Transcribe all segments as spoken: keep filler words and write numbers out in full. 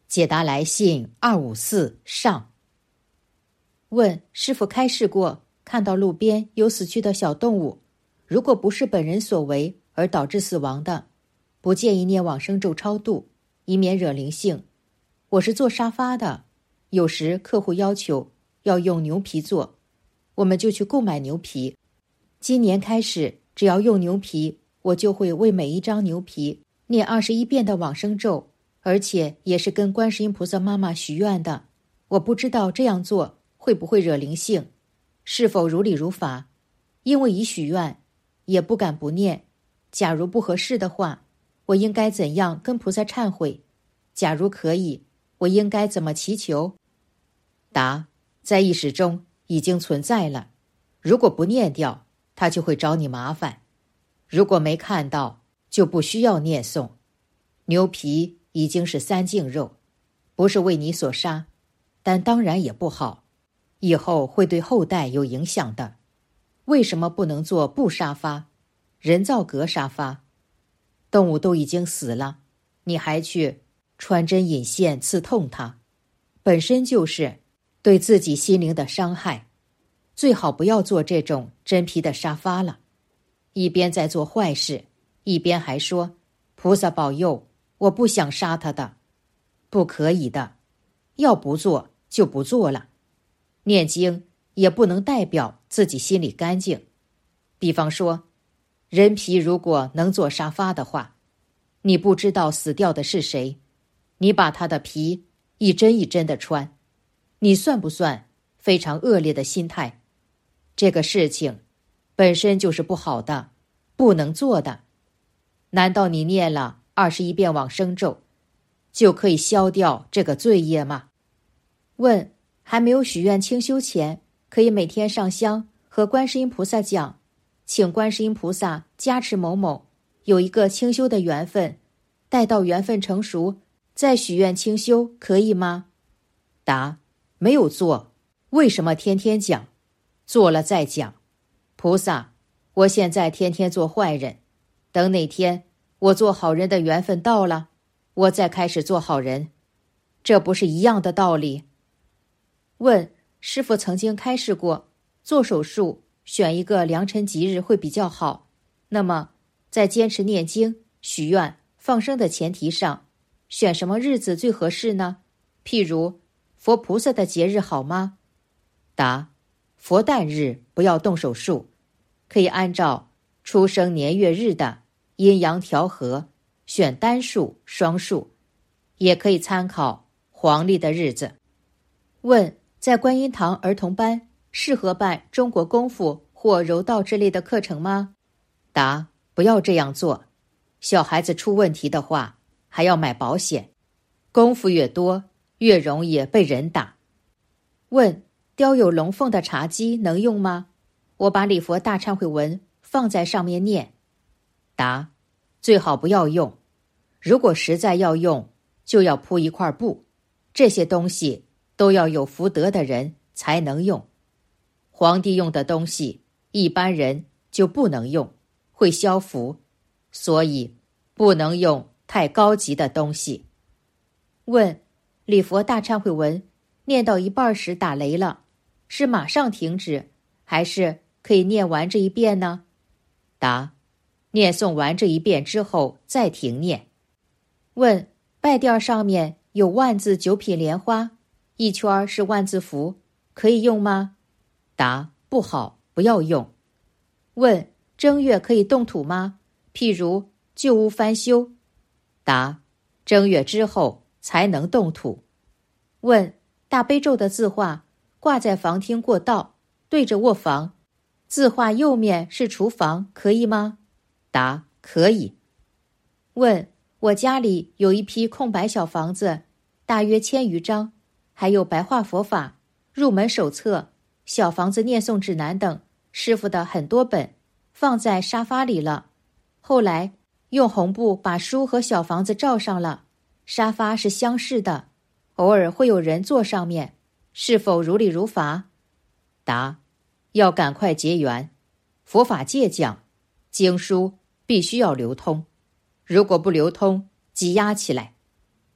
解答来信二五四上。问：师父开示过，看到路边有死去的小动物，如果不是本人所为而导致死亡的，不建议念往生咒超度，以免惹灵性。我是做沙发的，有时客户要求要用牛皮做，我们就去购买牛皮。今年开始，只要用牛皮，我就会为每一张牛皮念二十一遍的往生咒，而且也是跟观世音菩萨妈妈许愿的。我不知道这样做会不会惹灵性，是否如理如法？因为已许愿，也不敢不念。假如不合适的话，我应该怎样跟菩萨忏悔？假如可以，我应该怎么祈求？答：在意识中已经存在了，如果不念掉，它就会找你麻烦。如果没看到，就不需要念诵。牛皮已经是三净肉，不是为你所杀，但当然也不好，以后会对后代有影响的。为什么不能做布沙发、人造革沙发？动物都已经死了，你还去穿针引线刺痛它，本身就是对自己心灵的伤害。最好不要做这种真皮的沙发了。一边在做坏事，一边还说菩萨保佑，我不想杀他的。不可以的，要不做就不做了。念经也不能代表自己心里干净。比方说，人皮如果能做沙发的话，你不知道死掉的是谁，你把他的皮一针一针的穿，你算不算非常恶劣的心态？这个事情本身就是不好的，不能做的。难道你念了二十一遍往生咒，就可以消掉这个罪业吗？问：还没有许愿清修前，可以每天上香和观世音菩萨讲，请观世音菩萨加持某某有一个清修的缘分，待到缘分成熟，再许愿清修，可以吗？答：没有做，为什么天天讲？做了再讲。菩萨，我现在天天做坏人，等哪天我做好人的缘分到了，我再开始做好人，这不是一样的道理？问：师父曾经开示过，做手术选一个良辰吉日会比较好，那么在坚持念经、许愿、放生的前提上，选什么日子最合适呢？譬如佛菩萨的节日好吗？答：佛诞日不要动手术，可以按照出生年月日的阴阳调和，选单数、双数，也可以参考黄历的日子。问：在观音堂儿童班适合办中国功夫或柔道之类的课程吗？答：不要这样做，小孩子出问题的话还要买保险，功夫越多越容易被人打。问：雕有龙凤的茶几能用吗？我把礼佛大忏悔文放在上面念。答：最好不要用，如果实在要用，就要铺一块布，这些东西都要有福德的人才能用。皇帝用的东西，一般人就不能用，会消福，所以不能用太高级的东西。问：礼佛大忏悔文念到一半时打雷了，是马上停止，还是可以念完这一遍呢？答：念诵完这一遍之后再停念。问：拜垫上面有万字九品莲花，一圈是万字符，可以用吗？答：不好，不要用。问：正月可以动土吗？譬如旧屋翻修。答：正月之后才能动土。问：大悲咒的字画挂在房厅过道，对着卧房，字画右面是厨房，可以吗？答：可以。问：我家里有一批空白小房子，大约千余张，还有白话佛法、入门手册、小房子念诵指南等师傅的很多本，放在沙发里了。后来用红布把书和小房子罩上了，沙发是相似的，偶尔会有人坐上面，是否如理如法？答：要赶快结缘。佛法界讲，经书必须要流通，如果不流通，积压起来。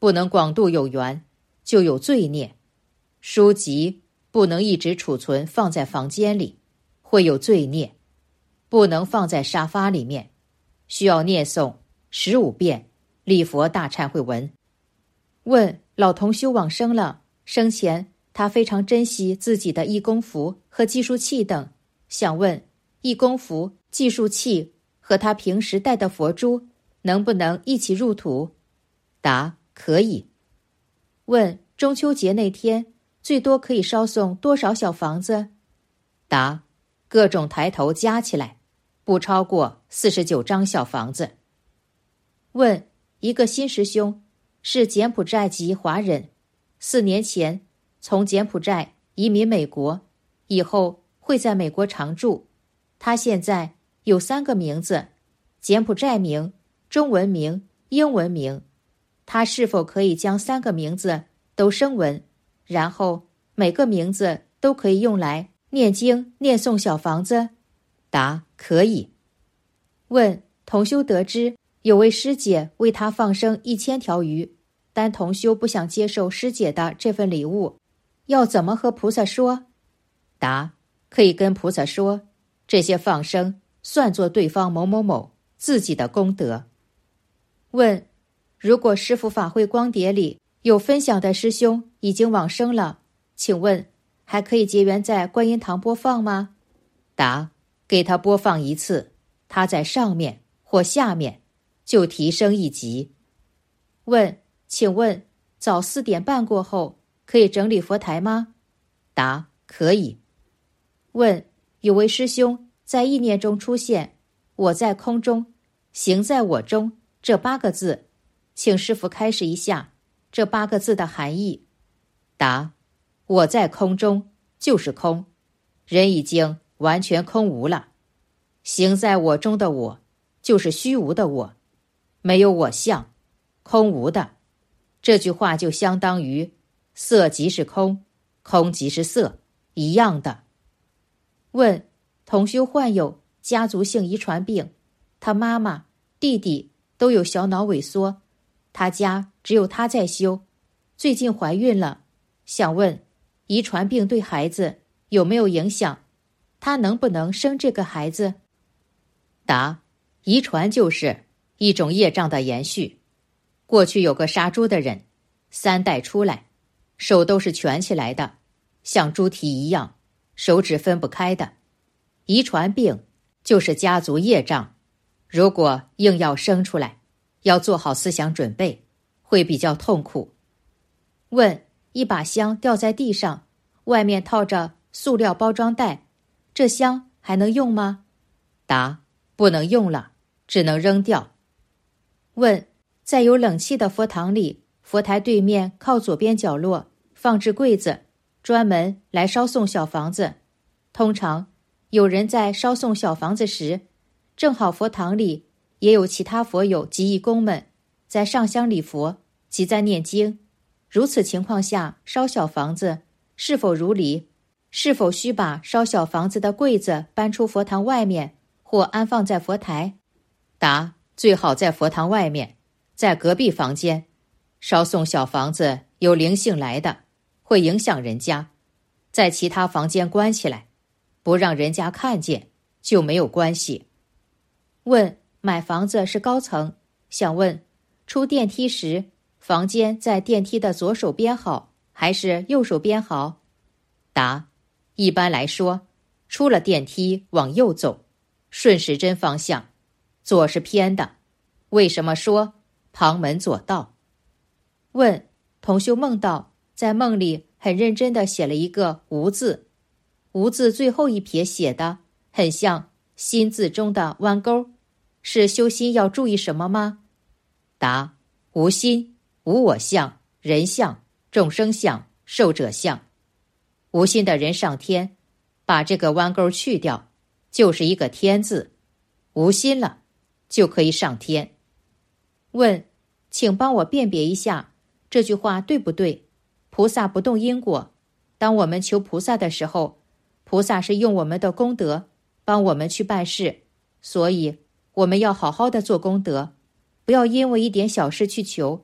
不能广度有缘，就有罪孽。书籍不能一直储存放在房间里，会有罪孽。不能放在沙发里面，需要念诵十五遍礼佛大忏悔文。问老同修往生了，生前他非常珍惜自己的义工服和计数器等，想问义工服、计数器和他平时带的佛珠能不能一起入土？答：可以。问中秋节那天最多可以烧送多少小房子？答：各种抬头加起来不超过四十九张小房子。问一个新师兄是柬埔寨籍华人，四年前从柬埔寨移民美国，以后会在美国常住。他现在有三个名字：柬埔寨名、中文名、英文名。他是否可以将三个名字都声闻，然后每个名字都可以用来念经念诵小房子？答：可以。问同修得知有位师姐为他放生一千条鱼，但同修不想接受师姐的这份礼物，要怎么和菩萨说？答：可以跟菩萨说，这些放生算作对方某某某自己的功德。问如果师父法会光碟里有分享的师兄已经往生了，请问还可以结缘在观音堂播放吗？答：给他播放一次，他在上面或下面就提升一级。问请问早四点半过后可以整理佛台吗？答：可以。问有位师兄在意念中出现我在空中，行在我中这八个字，请师父开示一下这八个字的含义。答：我在空中就是空，人已经完全空无了。行在我中的我就是虚无的我，没有我相，空无的。这句话就相当于色即是空，空即是色一样的。问同修患有家族性遗传病，他妈妈、弟弟都有小脑萎缩，他家只有他在修，最近怀孕了，想问遗传病对孩子有没有影响？他能不能生这个孩子？答：遗传就是一种业障的延续。过去有个杀猪的人，三代出来，手都是蜷起来的，像猪蹄一样，手指分不开的。遗传病就是家族业障，如果硬要生出来，要做好思想准备，会比较痛苦。问一把香掉在地上，外面套着塑料包装袋，这香还能用吗？答：不能用了，只能扔掉。问在有冷气的佛堂里，佛台对面靠左边角落放置柜子，专门来烧送小房子。通常有人在烧送小房子时，正好佛堂里也有其他佛友及义工们在上香礼佛及在念经，如此情况下烧小房子是否如理？是否需把烧小房子的柜子搬出佛堂外面，或安放在佛台？答：最好在佛堂外面，在隔壁房间。烧送小房子有灵性来的，会影响人家，在其他房间关起来，不让人家看见，就没有关系。问买房子是高层，想问出电梯时，房间在电梯的左手边好，还是右手边好？答：一般来说，出了电梯往右走，顺时针方向，左是偏的。为什么说旁门左道？问同修梦到在梦里很认真地写了一个无字，无字最后一撇写的很像心字中的弯钩，是修心要注意什么吗？答：无心，无我相、人相、众生相、寿者相。无心的人上天，把这个弯钩去掉，就是一个天字，无心了，就可以上天。问请帮我辨别一下这句话对不对？菩萨不动因果，当我们求菩萨的时候，菩萨是用我们的功德帮我们去办事，所以我们要好好的做功德，不要因为一点小事去求，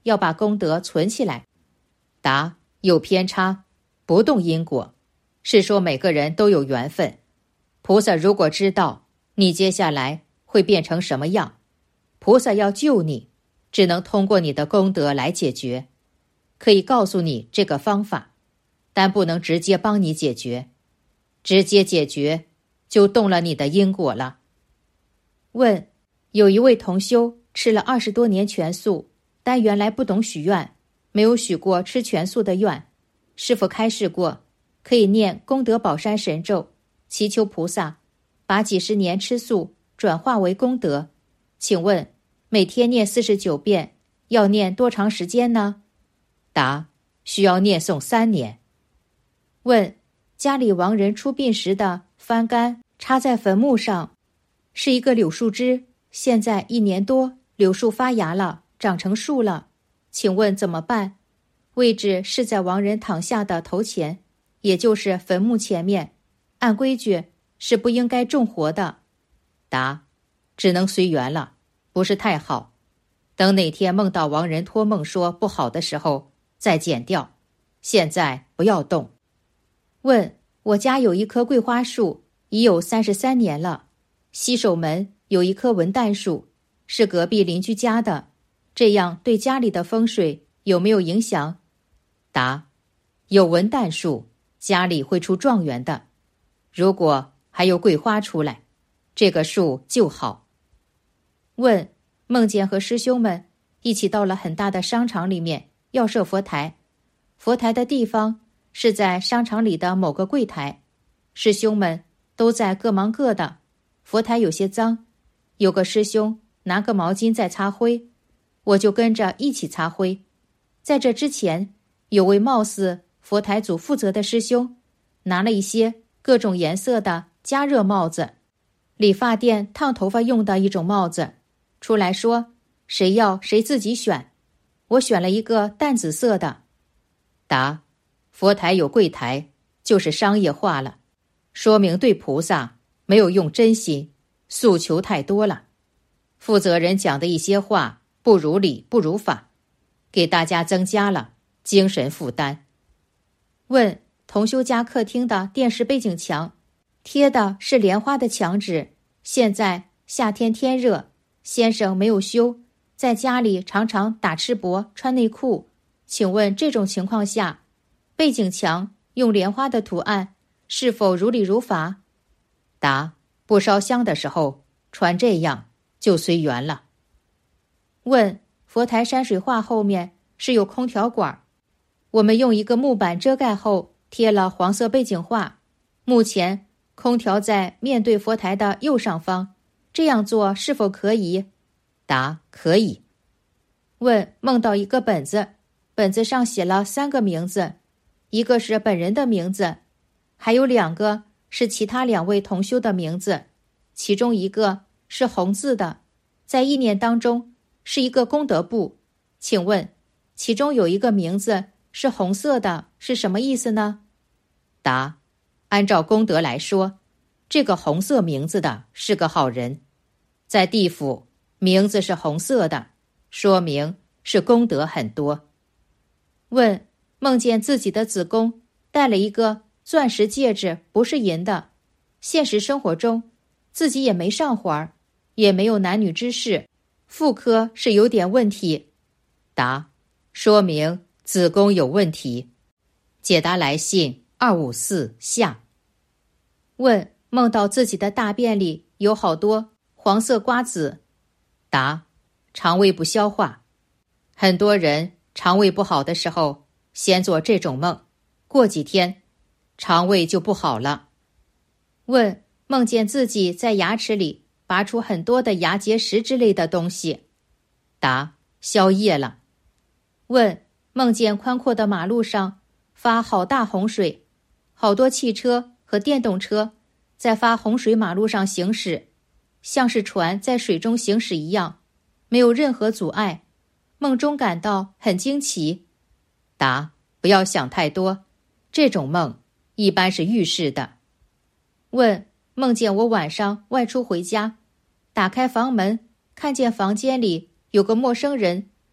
要把功德存起来。答：有偏差，不动因果，是说每个人都有缘分。菩萨如果知道你接下来会变成什么样，菩萨要救你，只能通过你的功德来解决。可以告诉你这个方法，但不能直接帮你解决。直接解决就动了你的因果了。问：有一位同修吃了二十多年全素，但原来不懂许愿，没有许过吃全素的愿。师父开示过，可以念功德宝山神咒，祈求菩萨把几十年吃素转化为功德。请问每天念四十九遍，要念多长时间呢？答：需要念诵三年。问：家里亡人出殡时的幡杆插在坟墓上，是一个柳树枝，现在一年多，柳树发芽了，长成树了，请问怎么办？位置是在亡人躺下的头前，也就是坟墓前面，按规矩是不应该种活的。答：只能随缘了，不是太好。等哪天梦到亡人托梦说不好的时候再剪掉，现在不要动。问：我家有一棵桂花树，已有三十三年了。西首门有一棵文旦树，是隔壁邻居家的，这样对家里的风水有没有影响？答：有文旦树，家里会出状元的。如果还有桂花出来，这个树就好。问：梦见和师兄们一起到了很大的商场里面，要设佛台，佛台的地方是在商场里的某个柜台，师兄们都在各忙各的，佛台有些脏，有个师兄拿个毛巾在擦灰，我就跟着一起擦灰。在这之前，有位貌似佛台组负责的师兄拿了一些各种颜色的加热帽子，理发店烫头发用的一种帽子，出来说谁要谁自己选，我选了一个淡紫色的。答：佛台有柜台，就是商业化了，说明对菩萨没有用真心，诉求太多了。负责人讲的一些话不如理不如法，给大家增加了精神负担。问：同修家客厅的电视背景墙贴的是莲花的墙纸，现在夏天天热，先生没有修，在家里常常打赤膊穿内裤，请问这种情况下，背景墙用莲花的图案是否如理如法？答：不烧香的时候穿这样就随缘了。问：佛台山水画后面是有空调管，我们用一个木板遮盖后贴了黄色背景画，目前空调在面对佛台的右上方，这样做是否可以？答：可以。问：梦到一个本子，本子上写了三个名字，一个是本人的名字，还有两个是其他两位同修的名字，其中一个是红字的，在意念当中是一个功德簿，请问其中有一个名字是红色的，是什么意思呢？答：按照功德来说，这个红色名字的是个好人，在地府名字是红色的，说明是功德很多。问：梦见自己的子宫戴了一个钻石戒指，不是银的，现实生活中自己也没上环，也没有男女之事，妇科是有点问题。答：说明子宫有问题。解答来信二五四下。问：梦到自己的大便里有好多黄色瓜子。答：肠胃不消化，很多人肠胃不好的时候先做这种梦，过几天肠胃就不好了。问：梦见自己在牙齿里拔出很多的牙结石之类的东西。答：消业了。问：梦见宽阔的马路上发好大洪水，好多汽车和电动车在发洪水马路上行驶，像是船在水中行驶一样，没有任何阻碍，梦中感到很惊奇。答：不要想太多，这种梦一般是预示的。问：梦见我晚上外出回家，打开房门，看见房间里有个陌生人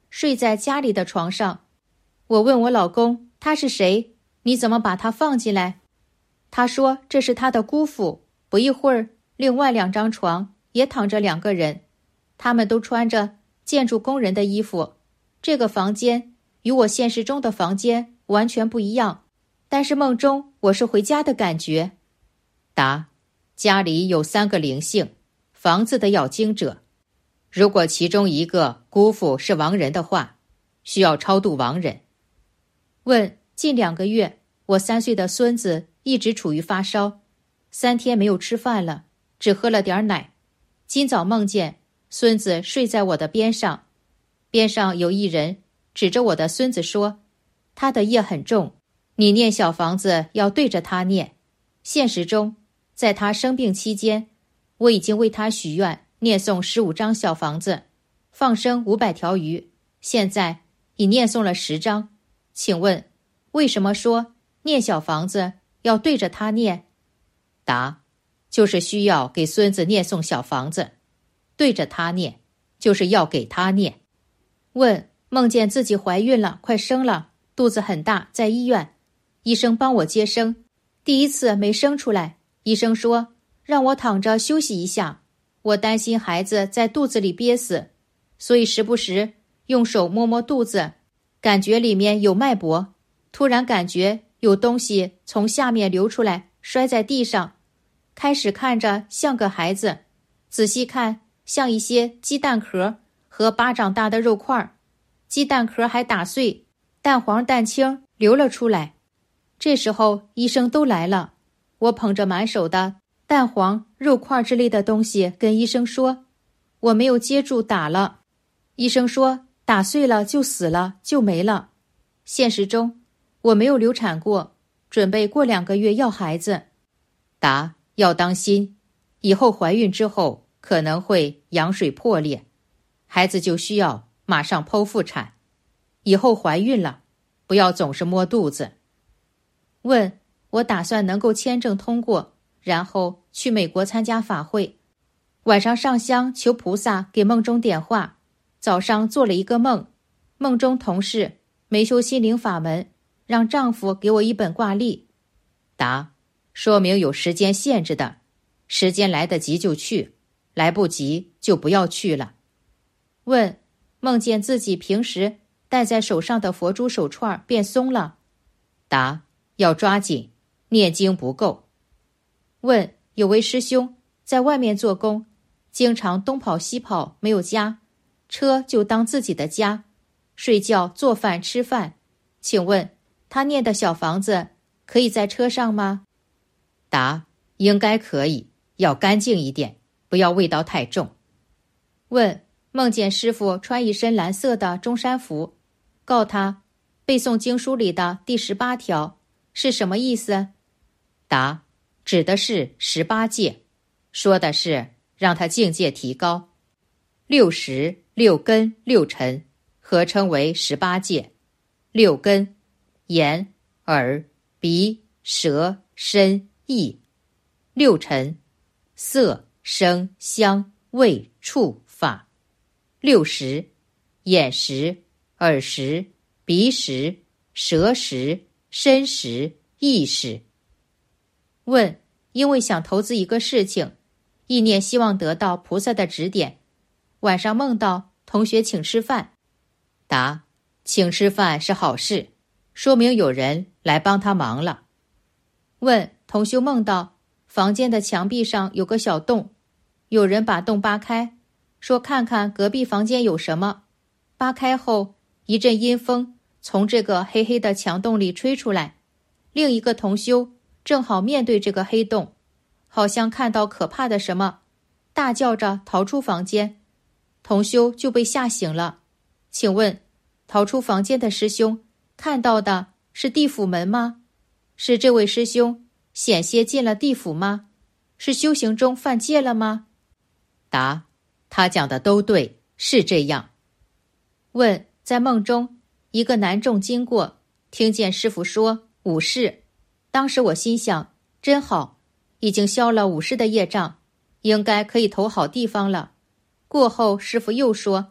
睡在家里的床上。我问我老公，他是谁？你怎么把他放进来？他说这是他的姑父。不一会儿，另外两张床也躺着两个人，他们都穿着建筑工人的衣服。这个房间与我现实中的房间完全不一样，但是梦中我是回家的感觉。答：家里有三个灵性，房子的要经者。如果其中一个姑父是亡人的话，需要超度亡人。问：近两个月，我三岁的孙子一直处于发烧，三天没有吃饭了，只喝了点奶。今早梦见孙子睡在我的边上，边上有一人指着我的孙子说，他的业很重，你念小房子要对着他念。现实中，在他生病期间，我已经为他许愿念诵十五张小房子，放生五百条鱼，现在已念诵了十张。请问，为什么说念小房子要对着他念？答：就是需要给孙子念诵小房子，对着他念，就是要给他念。问：梦见自己怀孕了，快生了，肚子很大，在医院，医生帮我接生，第一次没生出来，医生说让我躺着休息一下，我担心孩子在肚子里憋死，所以时不时用手摸摸肚子，感觉里面有脉搏，突然感觉有东西从下面流出来，摔在地上，开始看着像个孩子，仔细看像一些鸡蛋壳和巴掌大的肉块，鸡蛋壳还打碎，蛋黄蛋清流了出来。这时候医生都来了，我捧着满手的蛋黄肉块之类的东西跟医生说，我没有接住打了。医生说打碎了就死了，就没了。现实中我没有流产过，准备过两个月要孩子。答：要当心，以后怀孕之后可能会羊水破裂，孩子就需要马上剖腹产。以后怀孕了，不要总是摸肚子。问：我打算能够签证通过，然后去美国参加法会，晚上上香求菩萨给梦中点化，早上做了一个梦，梦中同事没修心灵法门，让丈夫给我一本卦历。答：说明有时间限制的，时间来得及就去，来不及就不要去了。问：梦见自己平时戴在手上的佛珠手串变松了。答：要抓紧，念经不够。问：有位师兄在外面做工，经常东跑西跑，没有家，车就当自己的家，睡觉做饭吃饭，请问他念的小房子可以在车上吗？答：应该可以，要干净一点，不要味道太重。问：梦见师父穿一身蓝色的中山服，告他背诵经书里的第十八条是什么意思？答：指的是十八戒，说的是让他境界提高。六识、六根、六尘合称为十八戒。六根：眼、耳、鼻、舌、身、意。六尘：色、声、香、味、触、法。六识：眼识、耳识、鼻识、舌识、身识、意识。问：因为想投资一个事情，意念希望得到菩萨的指点，晚上梦到同学请吃饭。答：请吃饭是好事，说明有人来帮他忙了。问：同修梦到房间的墙壁上有个小洞，有人把洞扒开，说看看隔壁房间有什么。扒开后，一阵阴风从这个黑黑的墙洞里吹出来，另一个同修正好面对这个黑洞，好像看到可怕的什么，大叫着逃出房间，同修就被吓醒了。请问，逃出房间的师兄看到的是地府门吗？是这位师兄险些进了地府吗？是修行中犯戒了吗？答：他讲的都对，是这样。问：在梦中，一个男众经过，听见师父说五世，当时我心想，真好，已经消了五世的业障，应该可以投好地方了。过后师父又说，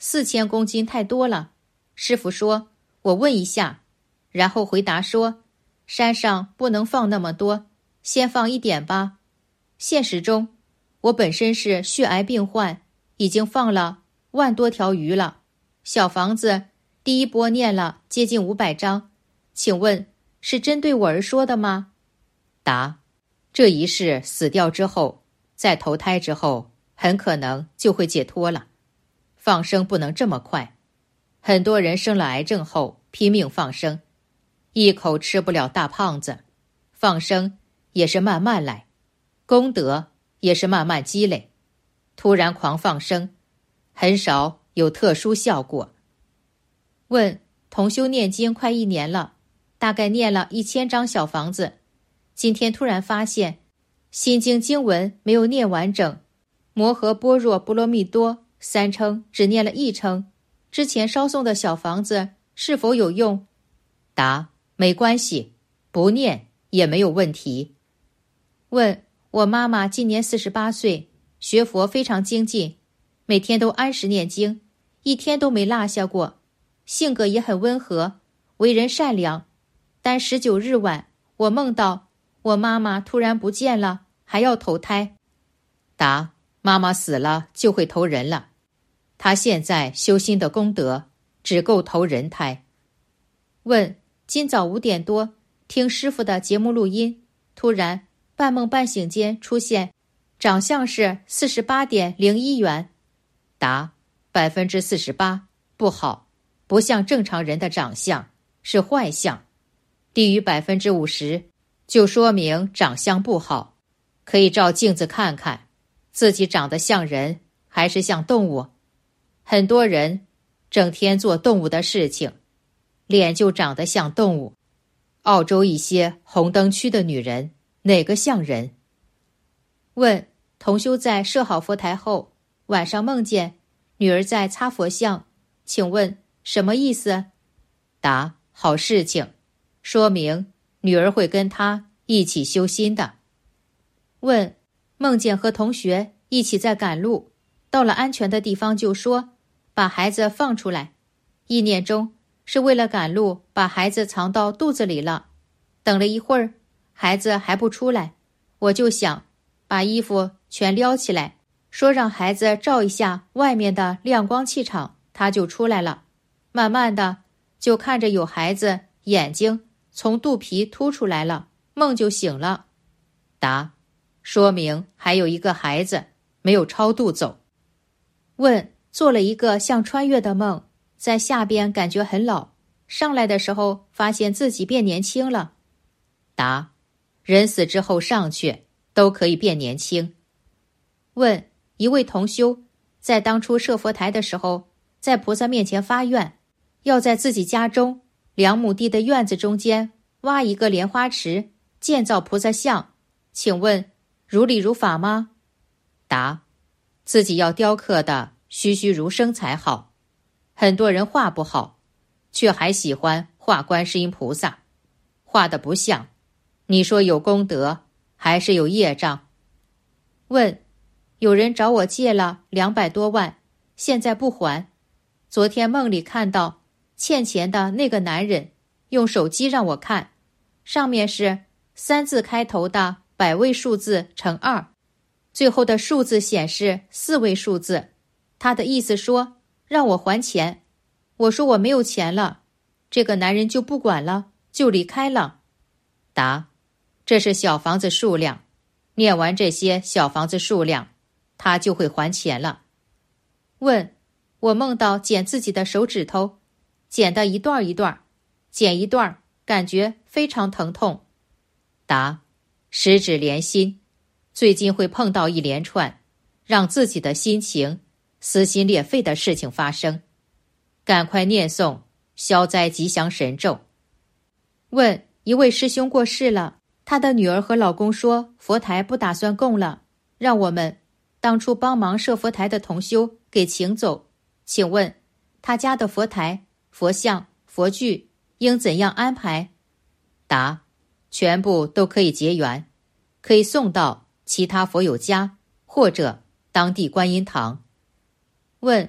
四千公斤太多了。师傅说，我问一下，然后回答说，山上不能放那么多，先放一点吧。现实中，我本身是血癌病患，已经放了万多条鱼了。小房子第一波念了接近五百章，请问是针对我而说的吗？答：这一世死掉之后，在投胎之后，很可能就会解脱了。放生不能这么快，很多人生了癌症后拼命放生，一口吃不了大胖子。放生也是慢慢来，功德也是慢慢积累。突然狂放生，很少有特殊效果。问：同修念经快一年了，大概念了一千张小房子，今天突然发现心经经文没有念完整，摩诃般若波罗蜜多三称只念了一称，之前烧送的小房子是否有用？答：没关系，不念也没有问题。问：我妈妈今年四十八岁，学佛非常精进，每天都按时念经，一天都没落下过，性格也很温和，为人善良。但十九日晚，我梦到我妈妈突然不见了，还要投胎。答：妈妈死了就会投人了，她现在修心的功德只够投人胎。问：今早五点多听师父的节目录音，突然半梦半醒间出现长相是四十八点零一元。答：百分之四十八不好，不像正常人的长相，是坏相。低于百分之五十，就说明长相不好。可以照镜子看看，自己长得像人还是像动物。很多人整天做动物的事情，脸就长得像动物。澳洲一些红灯区的女人，哪个像人？问：同修在设好佛台后，晚上梦见女儿在擦佛像，请问什么意思？答：好事情，说明女儿会跟她一起修心的。问：梦见和同学一起在赶路，到了安全的地方就说把孩子放出来，意念中是为了赶路把孩子藏到肚子里了。等了一会儿，孩子还不出来，我就想把衣服全撩起来，说让孩子照一下外面的亮光气场，他就出来了。慢慢的就看着有孩子眼睛从肚皮凸出来了，梦就醒了。答：说明还有一个孩子没有超度走。问：做了一个像穿越的梦，在下边感觉很老，上来的时候发现自己变年轻了。答：人死之后上去都可以变年轻。问：一位同修在当初设佛台的时候，在菩萨面前发愿，要在自己家中两亩地的院子中间挖一个莲花池，建造菩萨像，请问如理如法吗？答：自己要雕刻的栩栩如生才好。很多人画不好，却还喜欢画观世音菩萨，画的不像。你说有功德还是有业障？问：有人找我借了两百多万，现在不还。昨天梦里看到欠钱的那个男人用手机让我看，上面是三字开头的百位数字乘二，最后的数字显示四位数字。他的意思说让我还钱，我说我没有钱了，这个男人就不管了，就离开了。答：这是小房子数量，念完这些小房子数量，他就会还钱了。问：我梦到剪自己的手指头，剪的一段一段，剪一段感觉非常疼痛。答：十指连心，最近会碰到一连串让自己的心情撕心裂肺的事情发生，赶快念诵消灾吉祥神咒。问：一位师兄过世了，他的女儿和老公说佛台不打算供了，让我们当初帮忙设佛台的同修给请走，请问他家的佛台、佛像、佛具应怎样安排？答：全部都可以结缘，可以送到其他佛友家或者当地观音堂。问：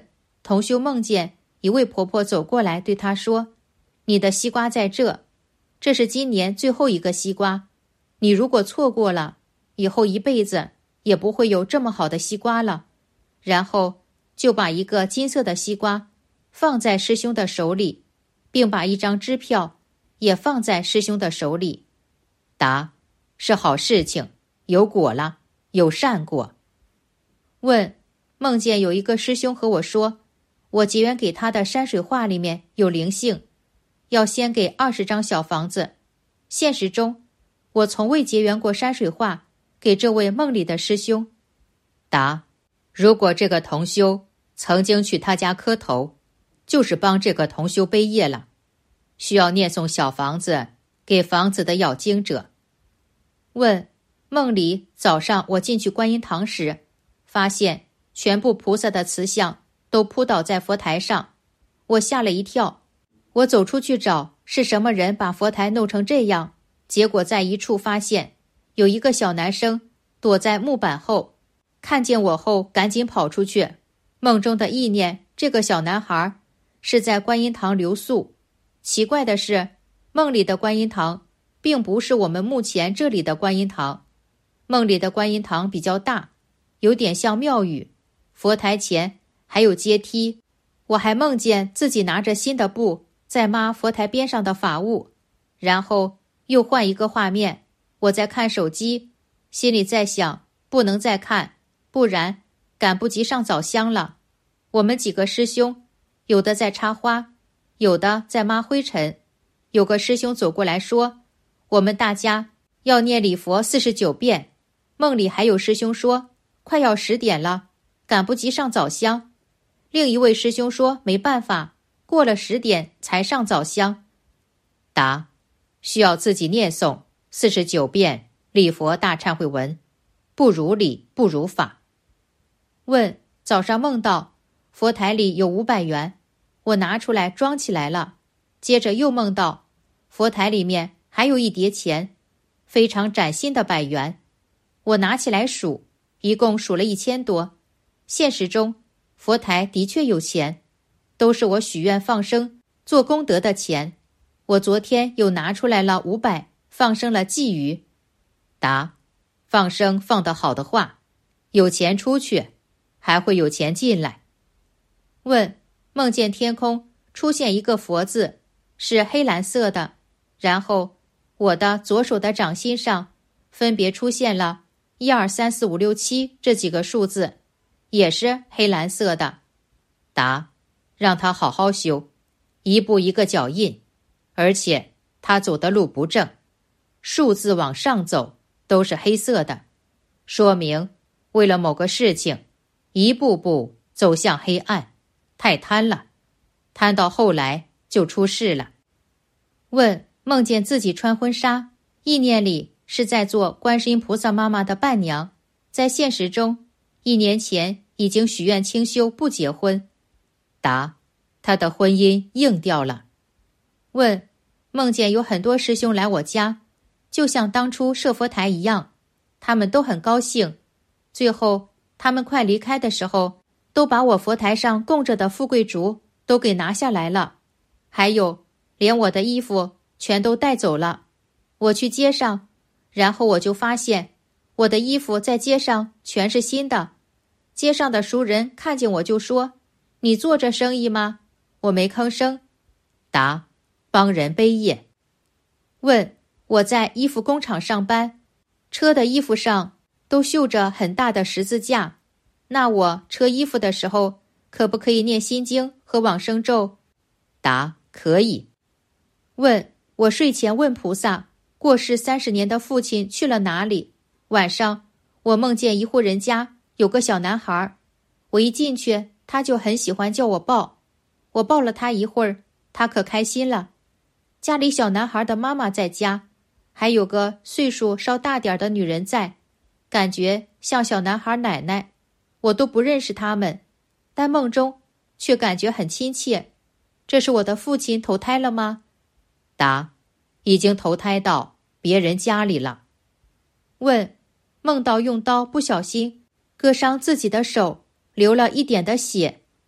同修梦见一位婆婆走过来对她说，你的西瓜在这，这是今年最后一个西瓜，你如果错过了，以后一辈子也不会有这么好的西瓜了。然后就把一个金色的西瓜放在师兄的手里，并把一张支票也放在师兄的手里。答：是好事情，有果了，有善果。问：梦见有一个师兄和我说，我结缘给他的山水画里面有灵性，要先给二十张小房子。现实中，我从未结缘过山水画给这位梦里的师兄。答：如果这个同修曾经去他家磕头，就是帮这个同修背业了，需要念诵小房子给房子的要经者。问：梦里早上我进去观音堂时，发现全部菩萨的瓷像都扑倒在佛台上，我吓了一跳。我走出去找是什么人把佛台弄成这样，结果在一处发现有一个小男生躲在木板后，看见我后赶紧跑出去。梦中的意念，这个小男孩是在观音堂留宿。奇怪的是，梦里的观音堂并不是我们目前这里的观音堂。梦里的观音堂比较大，有点像庙宇，佛台前还有阶梯。我还梦见自己拿着新的布在抹佛台边上的法物，然后又换一个画面，我在看手机，心里在想，不能再看，不然赶不及上早香了。我们几个师兄，有的在插花，有的在抹灰尘。有个师兄走过来说，我们大家要念礼佛四十九遍。梦里还有师兄说，快要十点了，赶不及上早香。另一位师兄说，没办法，过了十点才上早香。答：需要自己念诵四十九遍礼佛大忏悔文，不如理不如法。问：早上梦到佛台里有五百元，我拿出来装起来了。接着又梦到佛台里面还有一叠钱，非常崭新的百元。我拿起来数，一共数了一千多。现实中，佛台的确有钱，都是我许愿放生做功德的钱。我昨天又拿出来了五百，放生了鲫鱼。答：放生放得好的话，有钱出去，还会有钱进来。问：梦见天空出现一个佛字，是黑蓝色的，然后我的左手的掌心上分别出现了一二三四五六七这几个数字，也是黑蓝色的。答：让他好好修，一步一个脚印，而且他走的路不正，数字往上走都是黑色的，说明为了某个事情一步步走向黑暗，太贪了，贪到后来就出事了。问：梦见自己穿婚纱，意念里是在做观世音菩萨妈妈的伴娘，在现实中一年前已经许愿清修不结婚。答：他的婚姻硬掉了。问：梦见有很多师兄来我家，就像当初设佛台一样，他们都很高兴，最后他们快离开的时候，都把我佛台上供着的富贵竹都给拿下来了，还有连我的衣服全都带走了。我去街上，然后我就发现我的衣服在街上全是新的。街上的熟人看见我就说，你做这生意吗？我没吭声。答：帮人背业。问：我在衣服工厂上班，车的衣服上都绣着很大的十字架，那我车衣服的时候可不可以念心经和往生咒？答：可以。问：我睡前问菩萨，过世三十年的父亲去了哪里？晚上我梦见一户人家有个小男孩，我一进去他就很喜欢叫我抱，我抱了他一会儿，他可开心了。家里小男孩的妈妈在家，还有个岁数稍大点的女人在，感觉像小男孩奶奶，我都不认识他们，但梦中却感觉很亲切。这是我的父亲投胎了吗？答：已经投胎到别人家里了。问：梦到用刀不小心割伤自己的手，流了一点的血，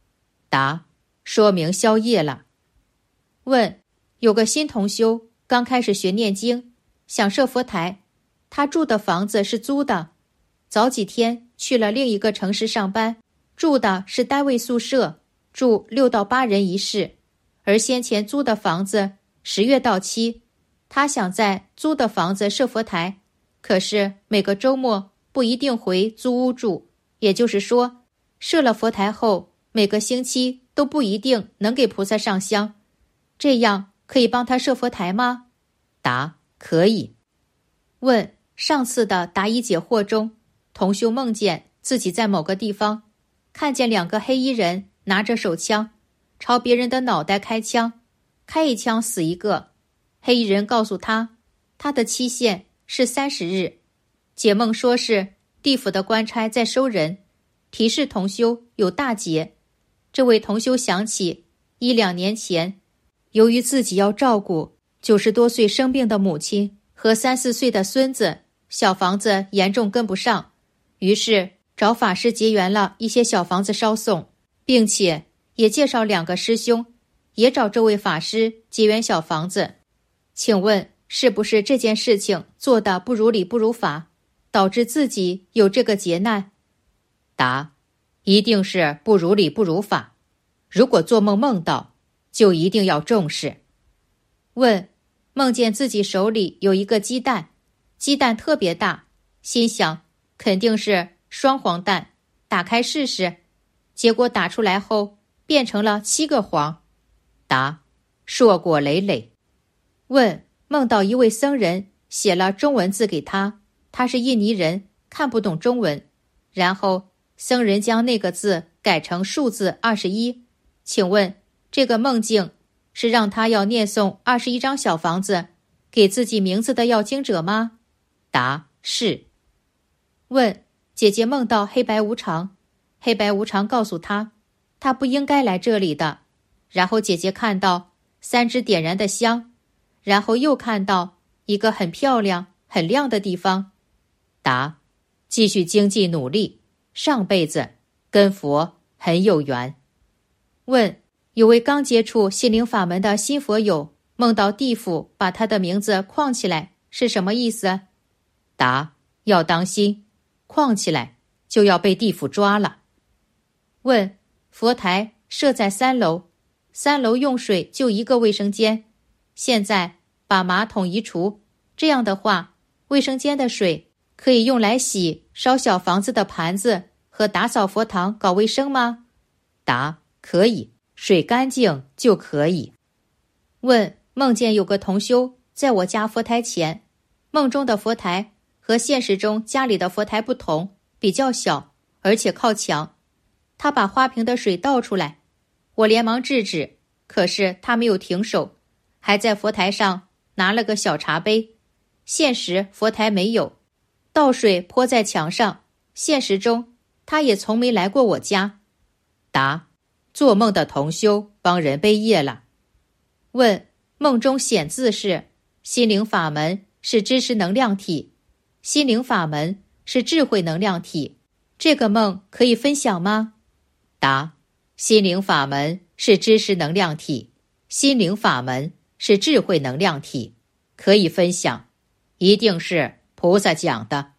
答：说明消业了。问：有个新同修刚开始学念经，想设佛台，他住的房子是租的，早几天去了另一个城市上班，住的是单位宿舍，住六到八人一室，而先前租的房子十月到期，他想在租的房子设佛台，可是每个周末不一定回租屋住，也就是说，设了佛台后，每个星期都不一定能给菩萨上香，这样可以帮他设佛台吗？答：可以。问：上次的答疑解惑中，同修梦见自己在某个地方看见两个黑衣人拿着手枪朝别人的脑袋开枪，开一枪死一个。黑衣人告诉他，他的期限是三十日。解梦说是地府的官差在收人，提示同修有大劫。这位同修想起一两年前，由于自己要照顾九十多岁生病的母亲和三四岁的孙子，小房子严重跟不上，于是找法师结缘了一些小房子烧送，并且也介绍两个师兄也找这位法师结缘小房子。请问是不是这件事情做得不如理不如法，导致自己有这个劫难？答：一定是不如理不如法。如果做梦梦到，就一定要重视。问：梦见自己手里有一个鸡蛋，鸡蛋特别大，心想肯定是双黄蛋，打开试试，结果打出来后变成了七个黄。答：硕果累累。问：梦到一位僧人写了中文字给他，他是印尼人，看不懂中文，然后僧人将那个字改成数字二十一。请问这个梦境是让他要念诵二十一张小房子给自己名字的要经者吗？答：是。问：姐姐梦到黑白无常，黑白无常告诉她，她不应该来这里的。然后姐姐看到三支点燃的香，然后又看到一个很漂亮很亮的地方。答：继续精进努力，上辈子跟佛很有缘。问：有位刚接触心灵法门的新佛友梦到地府把他的名字框起来，是什么意思？答：要当心，框起来就要被地府抓了。问：佛台设在三楼，三楼用水就一个卫生间，现在把马桶移除，这样的话，卫生间的水可以用来洗烧小房子的盘子和打扫佛堂搞卫生吗？答：可以，水干净就可以。问：梦见有个同修在我家佛台前，梦中的佛台和现实中家里的佛台不同，比较小，而且靠墙。他把花瓶的水倒出来，我连忙制止，可是他没有停手，还在佛台上拿了个小茶杯。现实佛台没有，倒水泼在墙上，现实中他也从没来过我家。答：做梦的同修帮人背业了。问：梦中显字是心灵法门是知识能量体，心灵法门是智慧能量体，这个梦可以分享吗？答：心灵法门是知识能量体，心灵法门是智慧能量体，可以分享，一定是菩萨讲的。